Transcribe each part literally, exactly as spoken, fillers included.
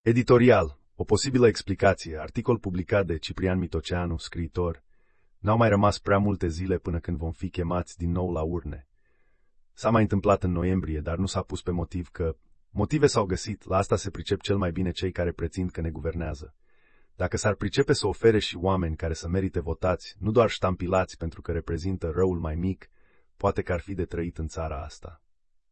Editorial. O posibilă explicație. Articol publicat de Ciprian Mitoceanu, scriitor. N-au mai rămas prea multe zile până când vom fi chemați din nou la urne. S-a mai întâmplat în noiembrie, dar nu s-a pus pe motiv că... Motive s-au găsit, la asta se pricep cel mai bine cei care pretind că ne guvernează. Dacă s-ar pricepe să ofere și oameni care să merite votați, nu doar ștampilați pentru că reprezintă răul mai mic, poate că ar fi de trăit în țara asta.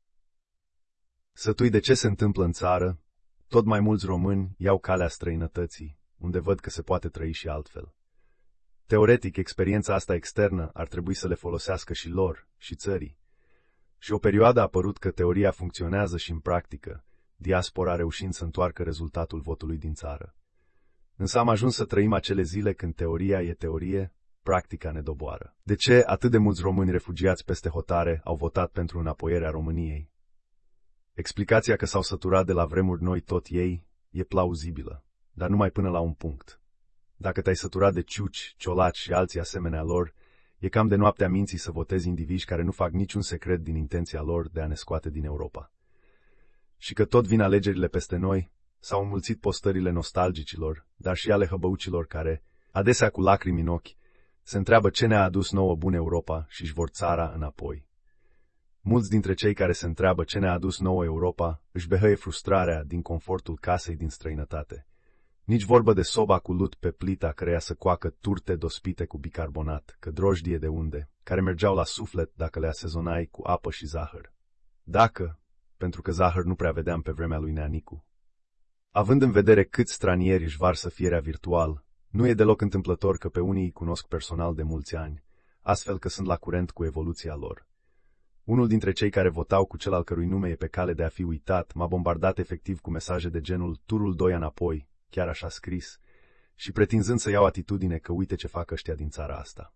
Sătui de ce se întâmplă în țară, tot mai mulți români iau calea străinătății, unde văd că se poate trăi și altfel. Teoretic, experiența asta externă ar trebui să le folosească și lor, și țării. Și o perioadă a apărut că teoria funcționează și în practică, diaspora reușind să întoarcă rezultatul votului din țară. Însă am ajuns să trăim acele zile când teoria e teorie, practica ne doboară. De ce atât de mulți români refugiați peste hotare au votat pentru înapoierea României? Explicația că s-au săturat de la vremuri noi tot ei e plauzibilă, dar numai până la un punct. Dacă te-ai săturat de ciuci, ciolaci și alții asemenea lor, e cam de noaptea minții să votezi indivizi care nu fac niciun secret din intenția lor de a ne scoate din Europa. Și că tot vin alegerile peste noi, s-au înmulțit postările nostalgicilor, dar și ale hăbăucilor care, adesea cu lacrimi în ochi, se întreabă ce ne-a adus nouă bună Europa și își vor țara înapoi. Mulți dintre cei care se întreabă ce ne-a adus nouă Europa își behăie frustrarea din confortul casei din străinătate. Nici vorbă de soba cu lut pe plita căreia să coacă turte dospite cu bicarbonat, că drojdie de unde, care mergeau la suflet dacă le asezonai cu apă și zahăr. Dacă, pentru că zahăr nu prea vedeam pe vremea lui Neanicu. Având în vedere câți stranieri își varsă fierea virtual, nu e deloc întâmplător că pe unii îi cunosc personal de mulți ani, astfel că sunt la curent cu evoluția lor. Unul dintre cei care votau cu cel al cărui nume e pe cale de a fi uitat m-a bombardat efectiv cu mesaje de genul turul doi înapoi, chiar așa scris, și pretinzând să iau atitudine că uite ce fac ăștia din țara asta.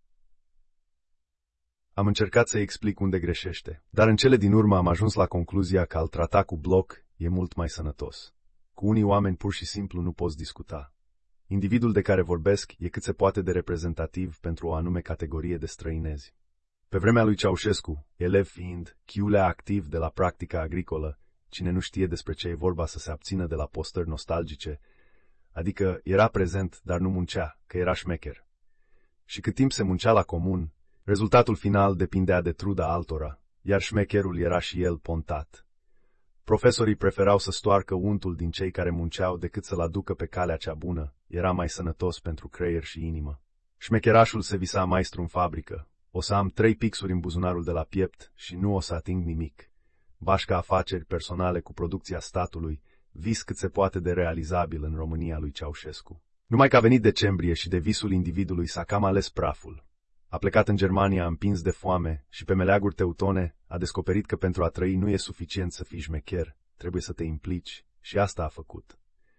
Am încercat să-i explic unde greșește, dar în cele din urmă am ajuns la concluzia că a-l trata cu bloc e mult mai sănătos. Cu unii oameni pur și simplu nu poți discuta. Individul de care vorbesc e cât se poate de reprezentativ pentru o anume categorie de străinezi. Pe vremea lui Ceaușescu, elev fiind, chiulea activ de la practica agricolă, cine nu știe despre ce e vorba să se abțină de la postări nostalgice, adică era prezent, dar nu muncea, că era șmecher. Și cât timp se muncea la comun, rezultatul final depindea de truda altora, iar șmecherul era și el pontat. Profesorii preferau să stoarcă untul din cei care munceau decât să-l aducă pe calea cea bună, era mai sănătos pentru creier și inimă. Șmecherașul se visa maestru în fabrică, o să am trei pixuri în buzunarul de la piept și nu o să ating nimic. Bașca afaceri personale cu producția statului, vis cât se poate de realizabil în România lui Ceaușescu. Numai că a venit decembrie și de visul individului s-a cam ales praful. A plecat în Germania împins de foame și pe meleaguri teutone a descoperit că pentru a trăi nu e suficient să fii șmecher, trebuie să te implici și asta a făcut.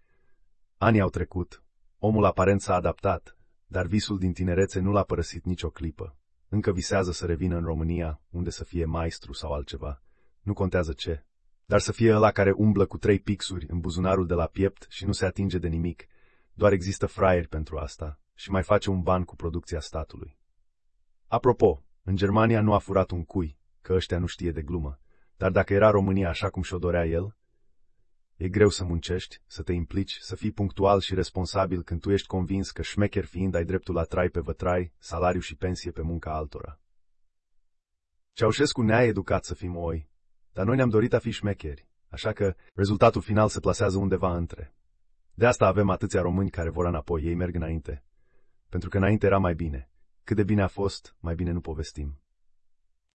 Anii au trecut, omul aparent s-a adaptat, dar visul din tinerețe nu l-a părăsit nicio clipă. Încă visează să revină în România, unde să fie maestru sau altceva. Nu contează ce, dar să fie ăla care umblă cu trei pixuri în buzunarul de la piept și nu se atinge de nimic. Doar există fraieri pentru asta și mai face un ban cu producția statului. Apropo, în Germania nu a furat un cui, că ăștia nu știe de glumă, dar dacă era România așa cum și-o dorea el, e greu să muncești, să te implici, să fii punctual și responsabil când tu ești convins că șmecher fiind ai dreptul la trai pe vătrai, salariu și pensie pe munca altora. Ceaușescu ne-a educat să fim oi, dar noi ne-am dorit a fi șmecheri, așa că rezultatul final se plasează undeva între. De asta avem atâția români care vor înapoi, ei merg înainte. Pentru că înainte era mai bine. Cât de bine a fost, mai bine nu povestim.